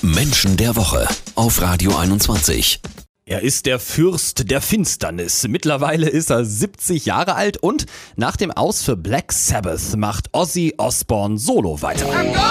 Menschen der Woche auf Radio 21. Er ist der Fürst der Finsternis. Mittlerweile ist er 70 Jahre alt und nach dem Aus für Black Sabbath macht Ozzy Osbourne solo weiter.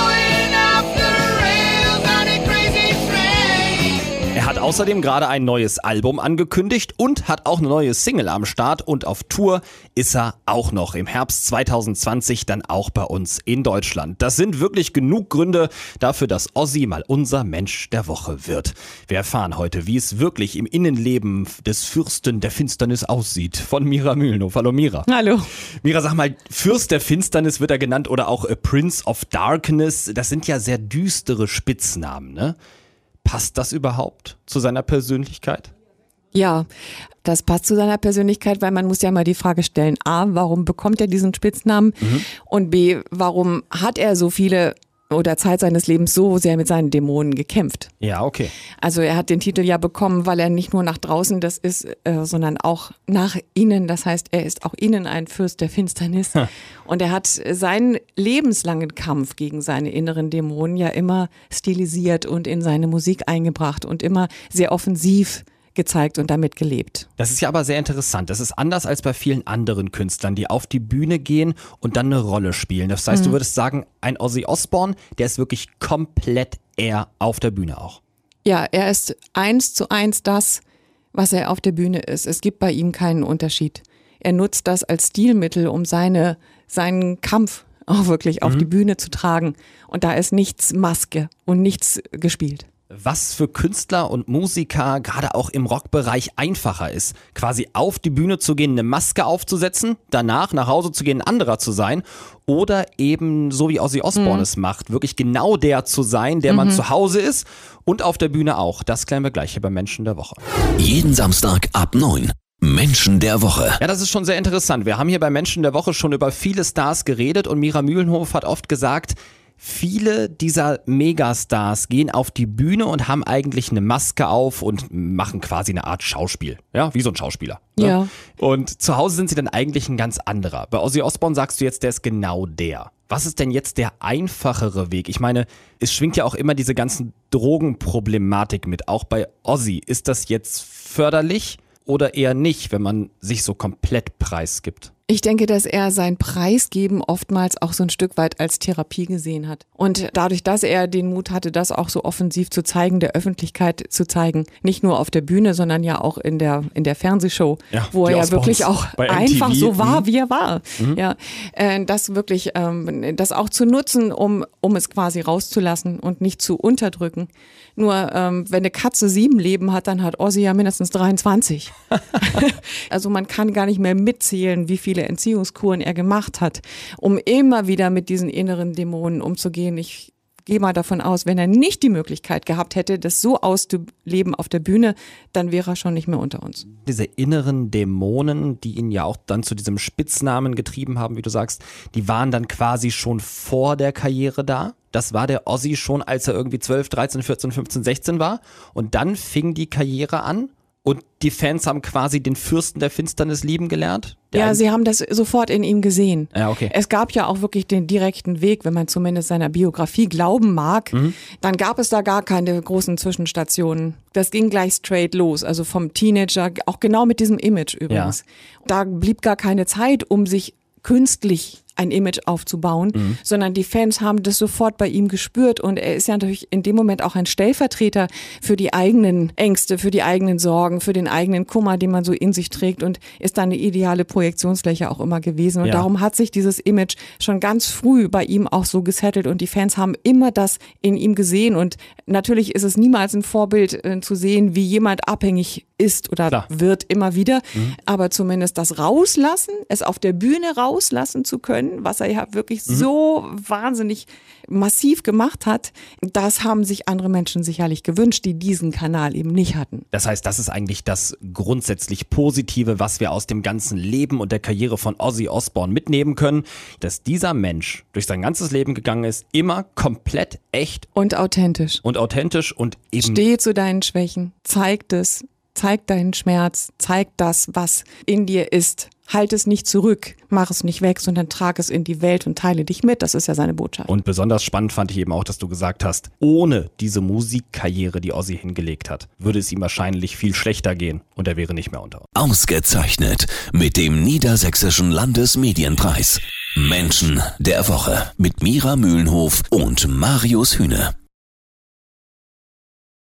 Er hat außerdem gerade ein neues Album angekündigt und hat auch eine neue Single am Start und auf Tour ist er auch noch im Herbst 2020 dann auch bei uns in Deutschland. Das sind wirklich genug Gründe dafür, dass Ozzy mal unser Mensch der Woche wird. Wir erfahren heute, wie es wirklich im Innenleben des Fürsten der Finsternis aussieht. Von Mira Mühlenhof. Hallo Mira. Hallo. Mira, sag mal, Fürst der Finsternis wird er genannt oder auch Prince of Darkness. Das sind ja sehr düstere Spitznamen, ne? Passt das überhaupt zu seiner Persönlichkeit? Ja, das passt zu seiner Persönlichkeit, weil man muss ja mal die Frage stellen, A, warum bekommt er diesen Spitznamen? Und B, warum hat er so viele oder Zeit seines Lebens so sehr mit seinen Dämonen gekämpft? Ja, okay. Also er hat den Titel ja bekommen, weil er nicht nur nach draußen das ist, sondern auch nach innen. Das heißt, er ist auch innen ein Fürst der Finsternis. Und er hat seinen lebenslangen Kampf gegen seine inneren Dämonen ja immer stilisiert und in seine Musik eingebracht und immer sehr offensiv gezeigt und damit gelebt. Das ist ja aber sehr interessant. Das ist anders als bei vielen anderen Künstlern, die auf die Bühne gehen und dann eine Rolle spielen. Das heißt, du würdest sagen, ein Ozzy Osbourne, der ist wirklich komplett er auf der Bühne auch. Ja, er ist 1:1 das, was er auf der Bühne ist. Es gibt bei ihm keinen Unterschied. Er nutzt das als Stilmittel, um seinen Kampf auch wirklich auf die Bühne zu tragen. Und da ist nichts Maske und nichts gespielt. Was für Künstler und Musiker gerade auch im Rockbereich einfacher ist, quasi auf die Bühne zu gehen, eine Maske aufzusetzen, danach nach Hause zu gehen, ein anderer zu sein oder eben so wie Ozzy Osbourne es macht, wirklich genau der zu sein, der man zu Hause ist und auf der Bühne auch. Das klären wir gleich hier bei Menschen der Woche. Jeden Samstag ab 9. Menschen der Woche. Ja, das ist schon sehr interessant. Wir haben hier bei Menschen der Woche schon über viele Stars geredet und Mira Mühlenhof hat oft gesagt, viele dieser Megastars gehen auf die Bühne und haben eigentlich eine Maske auf und machen quasi eine Art Schauspiel. Ja, wie so ein Schauspieler. Ne? Ja. Und zu Hause sind sie dann eigentlich ein ganz anderer. Bei Ozzy Osbourne sagst du jetzt, der ist genau der. Was ist denn jetzt der einfachere Weg? Ich meine, es schwingt ja auch immer diese ganzen Drogenproblematik mit. Auch bei Ozzy. Ist das jetzt förderlich oder eher nicht, wenn man sich so komplett preisgibt? Ich denke, dass er sein Preisgeben oftmals auch so ein Stück weit als Therapie gesehen hat. Und dadurch, dass er den Mut hatte, das auch so offensiv zu zeigen, der Öffentlichkeit zu zeigen, nicht nur auf der Bühne, sondern ja auch in der Fernsehshow, ja, wo er ja wirklich auch einfach so war, wie er war. Ja, das wirklich, das auch zu nutzen, um es quasi rauszulassen und nicht zu unterdrücken. Nur, wenn eine Katze 7 Leben hat, dann hat Ozzy ja mindestens 23. Also man kann gar nicht mehr mitzählen, wie viele Entziehungskuren er gemacht hat, um immer wieder mit diesen inneren Dämonen umzugehen. Ich gehe mal davon aus, wenn er nicht die Möglichkeit gehabt hätte, das so auszuleben auf der Bühne, dann wäre er schon nicht mehr unter uns. Diese inneren Dämonen, die ihn ja auch dann zu diesem Spitznamen getrieben haben, wie du sagst, die waren dann quasi schon vor der Karriere da. Das war der Ozzy schon, als er irgendwie 12, 13, 14, 15, 16 war. Und dann fing die Karriere an. Und die Fans haben quasi den Fürsten der Finsternis lieben gelernt? Ja, sie haben das sofort in ihm gesehen. Ja, okay. Es gab ja auch wirklich den direkten Weg, wenn man zumindest seiner Biografie glauben mag, dann gab es da gar keine großen Zwischenstationen. Das ging gleich straight los, also vom Teenager, auch genau mit diesem Image übrigens. Ja. Da blieb gar keine Zeit, um sich künstlich ein Image aufzubauen, sondern die Fans haben das sofort bei ihm gespürt und er ist ja natürlich in dem Moment auch ein Stellvertreter für die eigenen Ängste, für die eigenen Sorgen, für den eigenen Kummer, den man so in sich trägt und ist dann eine ideale Projektionsfläche auch immer gewesen und darum hat sich dieses Image schon ganz früh bei ihm auch so gesettelt und die Fans haben immer das in ihm gesehen und natürlich ist es niemals ein Vorbild zu sehen, wie jemand abhängig ist oder wird immer wieder, aber zumindest das rauslassen, es auf der Bühne rauslassen zu können, was er ja wirklich so wahnsinnig massiv gemacht hat, das haben sich andere Menschen sicherlich gewünscht, die diesen Kanal eben nicht hatten. Das heißt, das ist eigentlich das grundsätzlich Positive, was wir aus dem ganzen Leben und der Karriere von Ozzy Osbourne mitnehmen können, dass dieser Mensch durch sein ganzes Leben gegangen ist, immer komplett echt und authentisch. Und eben steh zu deinen Schwächen, zeig zeig deinen Schmerz, zeig das, was in dir ist. Halt es nicht zurück, mach es nicht weg, sondern trag es in die Welt und teile dich mit. Das ist ja seine Botschaft. Und besonders spannend fand ich eben auch, dass du gesagt hast, ohne diese Musikkarriere, die Ozzy hingelegt hat, würde es ihm wahrscheinlich viel schlechter gehen und er wäre nicht mehr unter uns. Ausgezeichnet mit dem Niedersächsischen Landesmedienpreis. Menschen der Woche mit Mira Mühlenhof und Marius Hühne.